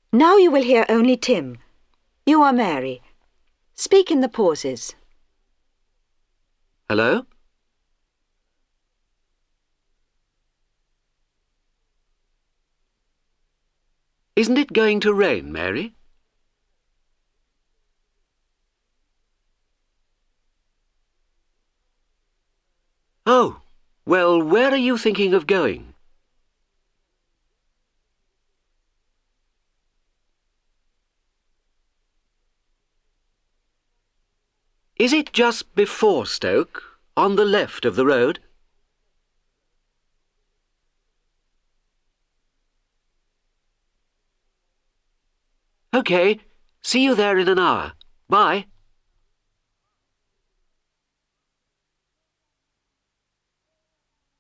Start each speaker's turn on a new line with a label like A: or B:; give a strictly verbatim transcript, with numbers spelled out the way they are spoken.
A: Now you will hear only Tim. You are Mary. Speak in the pauses.
B: Hello? Isn't it going to rain, Mary? Oh, well, where are you thinking of going? Is it just before Stoke, on the left of the road? OK, see you there in an hour. Bye.